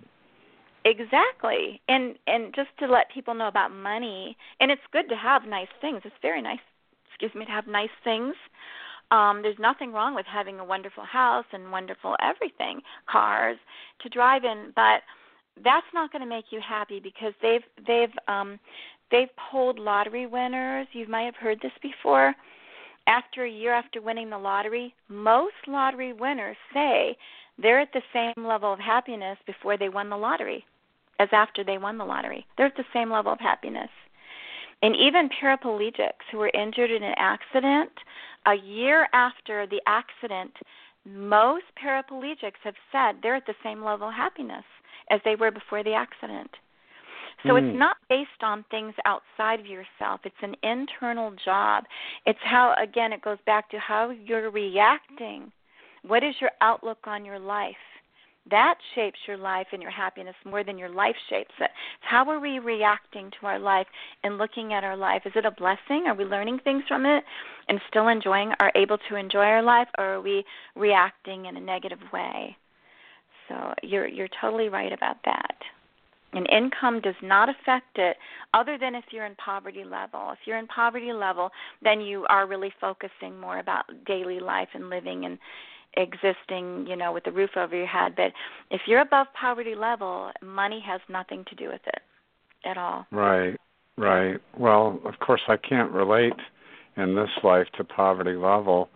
Exactly. And and just to let people know about money, and it's good to have nice things. It's very nice, excuse me, to have nice things. Um, there's nothing wrong with having a wonderful house and wonderful everything, cars to drive in, but that's not going to make you happy because they've they've um, they've polled lottery winners. You might have heard this before. After a year after winning the lottery, most lottery winners say they're at the same level of happiness before they won the lottery as after they won the lottery. They're at the same level of happiness. And even paraplegics who were injured in an accident, a year after the accident, most paraplegics have said they're at the same level of happiness as they were before the accident. So mm. it's not based on things outside of yourself. It's an internal job. It's how, again, it goes back to how you're reacting. What is your outlook on your life? That shapes your life and your happiness more than your life shapes it. It's how are we reacting to our life and looking at our life? Is it a blessing? Are we learning things from it and still enjoying, are able to enjoy our life, or are we reacting in a negative way? So you're you're totally right about that. And income does not affect it other than if you're in poverty level. If you're in poverty level, then you are really focusing more about daily life and living and existing, you know, with the roof over your head. But if you're above poverty level, money has nothing to do with it at all. Right, right. Well, of course, I can't relate in this life to poverty level,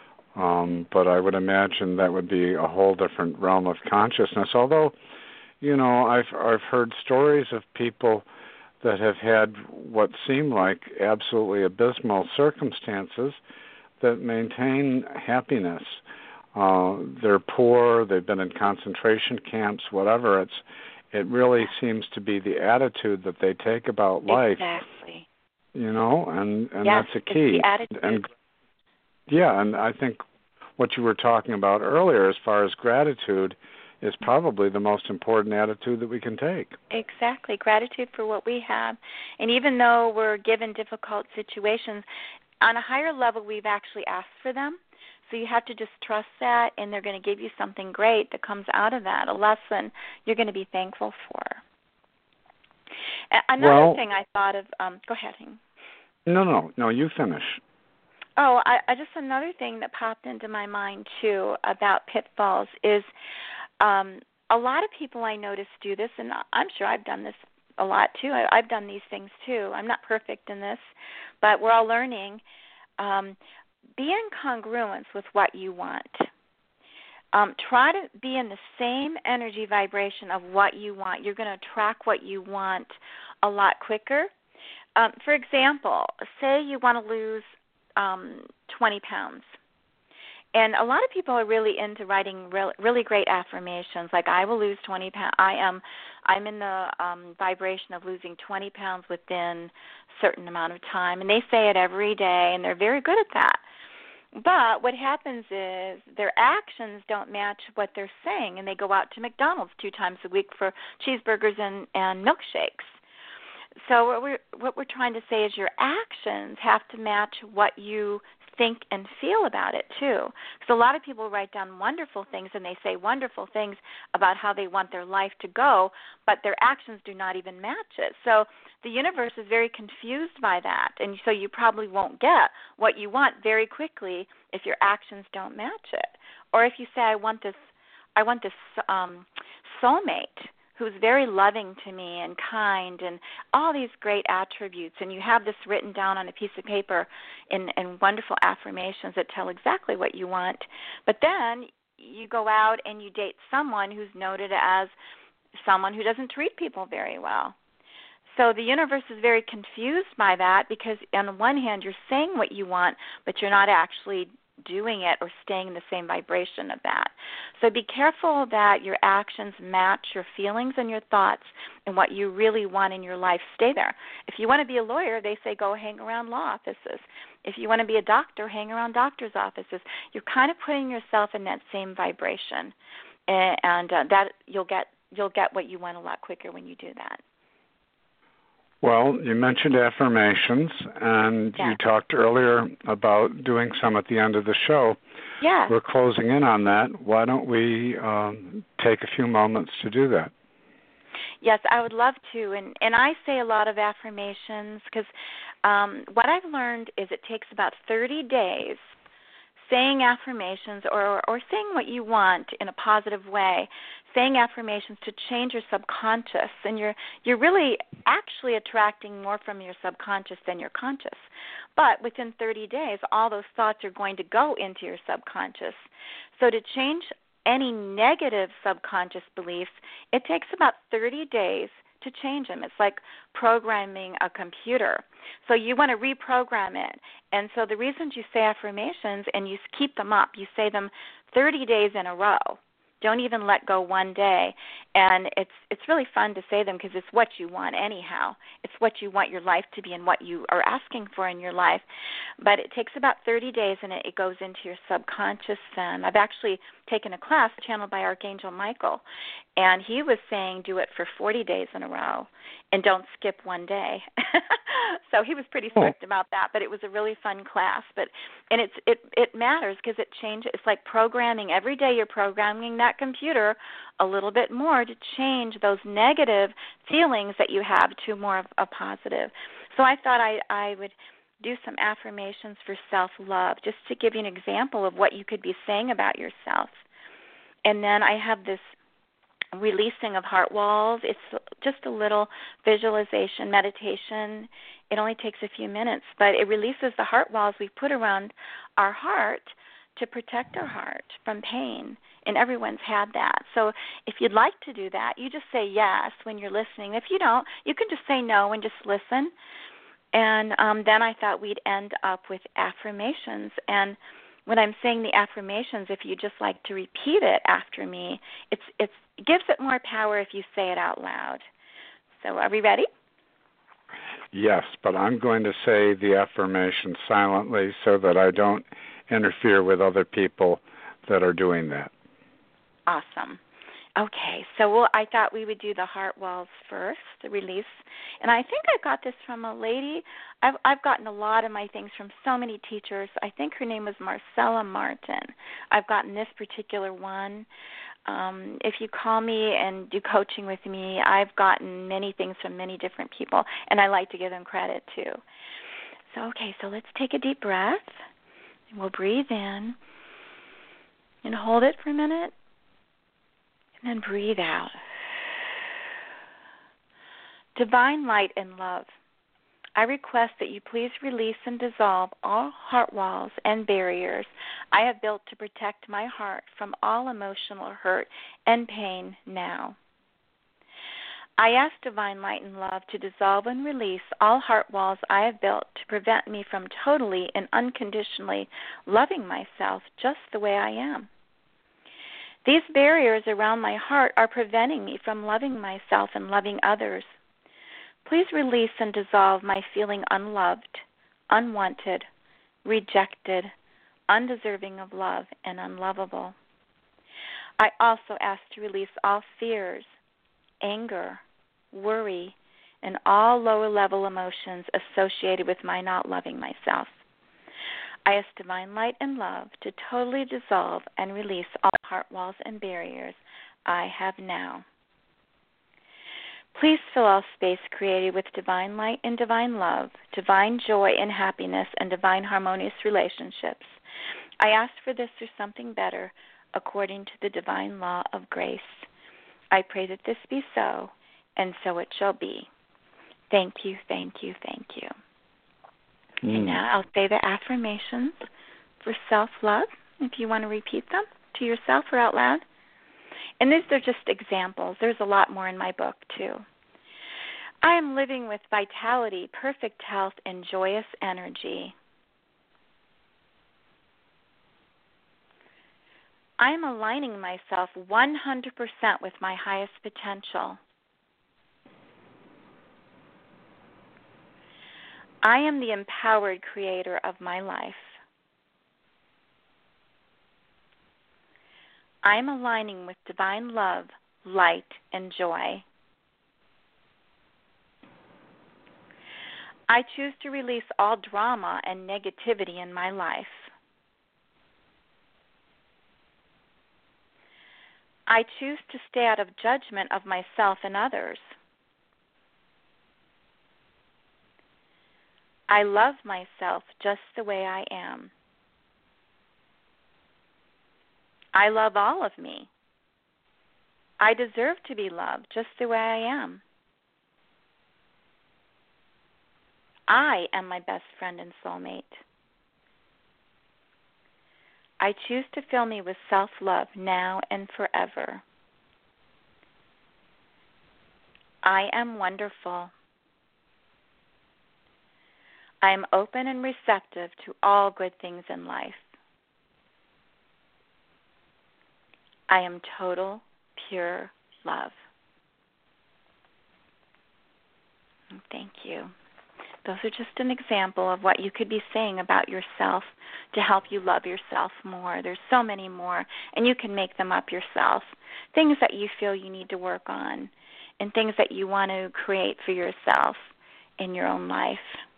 um, but I would imagine that would be a whole different realm of consciousness. Although, you know, I've I've heard stories of people that have had what seem like absolutely abysmal circumstances that maintain happiness. uh, they're poor, they've been in concentration camps, whatever. It's it really seems to be the attitude that they take about life. Exactly. You know, and, and yes, that's a key. It's the attitude. And yeah, and I think what you were talking about earlier as far as gratitude is probably the most important attitude that we can take. Exactly. Gratitude for what we have. And even though we're given difficult situations, on a higher level we've actually asked for them. So you have to just trust that, and they're going to give you something great that comes out of that, a lesson you're going to be thankful for. Another well, thing I thought of, um, go ahead, Hing. No, no, no, you finish. Oh, I, I just another thing that popped into my mind, too, about pitfalls is um, a lot of people I notice do this, and I'm sure I've done this a lot, too. I, I've done these things, too. I'm not perfect in this, but we're all learning. Um, be in congruence with what you want. Um, try to be in the same energy vibration of what you want. You're going to attract what you want a lot quicker. Um, for example, say you want to lose um, twenty pounds. And a lot of people are really into writing re- really great affirmations, like I will lose twenty pounds. I am, I'm in the um, vibration of losing twenty pounds within a certain amount of time. And they say it every day, and they're very good at that. But what happens is their actions don't match what they're saying, and they go out to McDonald's two times a week for cheeseburgers and, and milkshakes. So what we're, what we're trying to say is your actions have to match what you think and feel about it, too. Because a lot of people write down wonderful things, and they say wonderful things about how they want their life to go, but their actions do not even match it. So the universe is very confused by that, and so you probably won't get what you want very quickly if your actions don't match it. Or if you say, I want this, I want this um, soulmate who's very loving to me and kind and all these great attributes, and you have this written down on a piece of paper in, in wonderful affirmations that tell exactly what you want. But then you go out and you date someone who's noted as someone who doesn't treat people very well. So the universe is very confused by that because on the one hand you're saying what you want, but you're not actually doing it or staying in the same vibration of that. So be careful that your actions match your feelings and your thoughts and what you really want in your life. Stay there. If you want to be a lawyer, they say go hang around law offices. If you want to be a doctor, hang around doctors' offices. You're kind of putting yourself in that same vibration, and uh, that you'll get you'll get what you want a lot quicker when you do that. Well, you mentioned affirmations, and yeah. you talked earlier about doing some at the end of the show. Yeah. We're closing in on that. Why don't we um, take a few moments to do that? Yes, I would love to. And, and I say a lot of affirmations because um, what I've learned is it takes about thirty days saying affirmations or, or saying what you want in a positive way, saying affirmations to change your subconscious, and you're you're really actually attracting more from your subconscious than your conscious. But within thirty days, all those thoughts are going to go into your subconscious. So to change any negative subconscious beliefs, it takes about thirty days to change them. It's like programming a computer. So you want to reprogram it. And so the reasons you say affirmations and you keep them up, you say them thirty days in a row. Don't even let go one day. And it's it's really fun to say them because it's what you want anyhow. It's what you want your life to be and what you are asking for in your life. But it takes about thirty days, and it, it goes into your subconscious then. I've actually taken a class channeled by Archangel Michael, and he was saying do it for forty days in a row and don't skip one day. So he was pretty strict about that, but it was a really fun class. But and it's it it matters because it changes. It's like programming. Every day you're programming that computer a little bit more to change those negative feelings that you have to more of a positive. So I thought I I would do some affirmations for self-love, just to give you an example of what you could be saying about yourself. And then I have this releasing of heart walls. It's just a little visualization, meditation. It only takes a few minutes, but it releases the heart walls we put around our heart to protect our heart from pain. And everyone's had that. So if you'd like to do that, you just say yes when you're listening. If you don't, you can just say no and just listen. And um, then I thought we'd end up with affirmations. And when I'm saying the affirmations, if you just like to repeat it after me, it's, it's, it gives it more power if you say it out loud. So are we ready? Yes, but I'm going to say the affirmation silently so that I don't interfere with other people that are doing that. Awesome. Okay, so we'll, I thought we would do the heart walls first, the release. And I think I got this from a lady. I've, I've gotten a lot of my things from so many teachers. I think her name was Marcella Martin. I've gotten this particular one. Um, if you call me and do coaching with me, I've gotten many things from many different people, and I like to give them credit too. So, okay, so let's take a deep breath. And we'll breathe in and hold it for a minute, and then breathe out. Divine light and love, I request that you please release and dissolve all heart walls and barriers I have built to protect my heart from all emotional hurt and pain now. I ask divine light and love to dissolve and release all heart walls I have built to prevent me from totally and unconditionally loving myself just the way I am. These barriers around my heart are preventing me from loving myself and loving others. Please release and dissolve my feeling unloved, unwanted, rejected, undeserving of love, and unlovable. I also ask to release all fears, anger, worry, and all lower-level emotions associated with my not loving myself. I ask divine light and love to totally dissolve and release all heart walls and barriers I have now. Please fill all space created with divine light and divine love, divine joy and happiness, and divine harmonious relationships. I ask for this or something better according to the divine law of grace. I pray that this be so, and so it shall be. Thank you, thank you, thank you. Mm. And now I'll say the affirmations for self-love, if you want to repeat them to yourself or out loud. And these are just examples. There's a lot more in my book, too. I am living with vitality, perfect health, and joyous energy. I am aligning myself one hundred percent with my highest potential. I am the empowered creator of my life. I am aligning with divine love, light, and joy. I choose to release all drama and negativity in my life. I choose to stay out of judgment of myself and others. I love myself just the way I am. I love all of me. I deserve to be loved just the way I am. I am my best friend and soulmate. I choose to fill me with self-love now and forever. I am wonderful. I am open and receptive to all good things in life. I am total, pure love. Thank you. Those are just an example of what you could be saying about yourself to help you love yourself more. There's so many more, and you can make them up yourself. Things that you feel you need to work on and things that you want to create for yourself in your own life.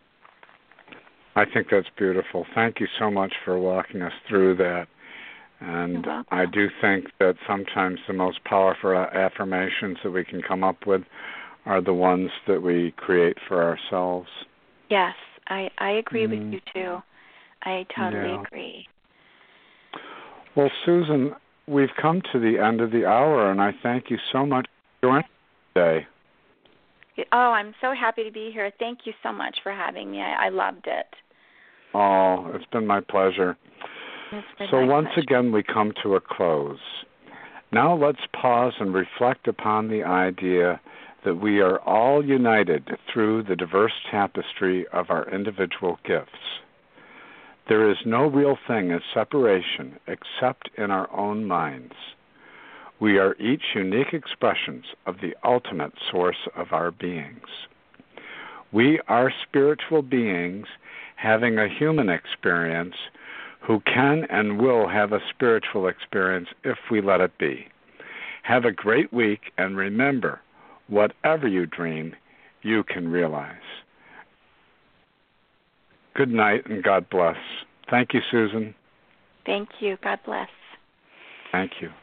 I think that's beautiful. Thank you so much for walking us through that. And I do think that sometimes the most powerful affirmations that we can come up with are the ones that we create for ourselves. Yes, I, I agree mm. with you, too. I totally yeah. agree. Well, Susan, we've come to the end of the hour, and I thank you so much for joining us today. Oh, I'm so happy to be here. Thank you so much for having me. I, I loved it. Oh, it's been my pleasure. So once again, we come to a close. Now let's pause and reflect upon the idea that we are all united through the diverse tapestry of our individual gifts. There is no real thing as separation except in our own minds. We are each unique expressions of the ultimate source of our beings. We are spiritual beings having a human experience who can and will have a spiritual experience if we let it be. Have a great week, and remember, whatever you dream, you can realize. Good night and God bless. Thank you, Susan. Thank you. God bless. Thank you.